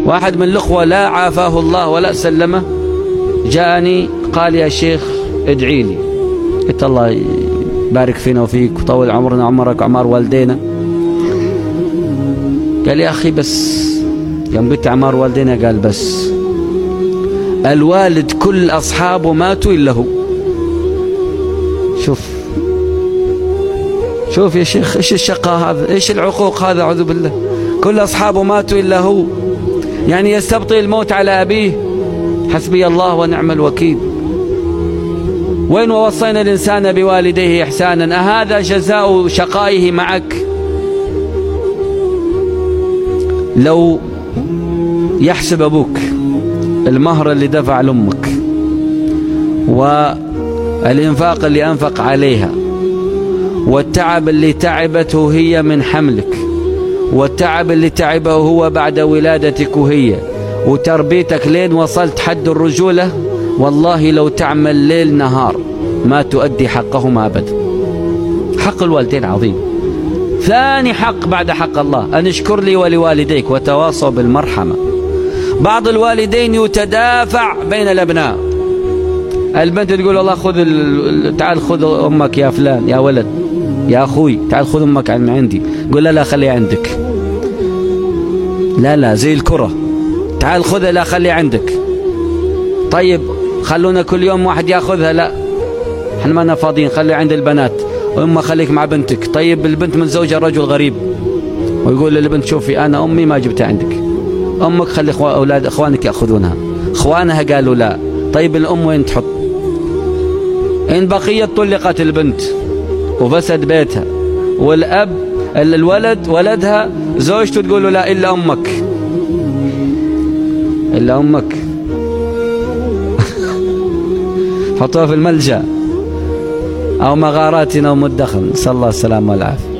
واحد من الأخوة لا عافاه الله ولا سلمه جاءني قال يا شيخ ادعي لي. قلت الله يبارك فينا وفيك وطول عمرنا عمرك وعمار والدينا. قال يا أخي بس يوم قلت عمار والدينا قال بس الوالد كل أصحابه ماتوا إلا هو. شوف يا شيخ إيش الشقاء هذا، إيش العقوق هذا، أعوذ بالله. كل أصحابه ماتوا إلا هو، يعني يستبطئ الموت على أبيه. حسبي الله ونعم الوكيل. وين ووصينا الإنسان بوالديه إحسانا، أهذا جزاء شقائه معك؟ لو يحسب أبوك المهر اللي دفع لأمك والإنفاق اللي أنفق عليها والتعب اللي تعبته هي من حملك والتعب اللي تعبه هو بعد ولادتك وهي وتربيتك لين وصلت حد الرجولة، والله لو تعمل ليل نهار ما تؤدي حقهما أبدا. حق الوالدين عظيم. ثاني حق بعد حق الله أن اشكر لي ولوالديك وتواصوا بالمرحمة. بعض الوالدين يتدافع بين الأبناء. البنت تقول والله تعال خذ أمك يا فلان، يا ولد يا أخوي تعال خذ أمك من عندي. قول لا خليها عندك. لا زي الكرة، تعال خذها، لا خليها عندك. طيب خلونا كل يوم واحد ياخذها، لا احنا ما فاضيين، خليها عند البنات. أمك خليك مع بنتك. طيب البنت متزوجة رجل غريب ويقول للبنت شوفي أنا أمي ما جبتها عندك، أمك خلي أولاد أخوانك يأخذونها. أخوانها قالوا لا. طيب الأم وين تحط؟ إن بقيت طلقت البنت وفسد بيتها، والأب الولد ولدها زوجته تقول له لا إلا أمك، إلا أمك. حطوها في الملجأ أو مغارات أو مدخن، نسأل الله السلامة والعافية.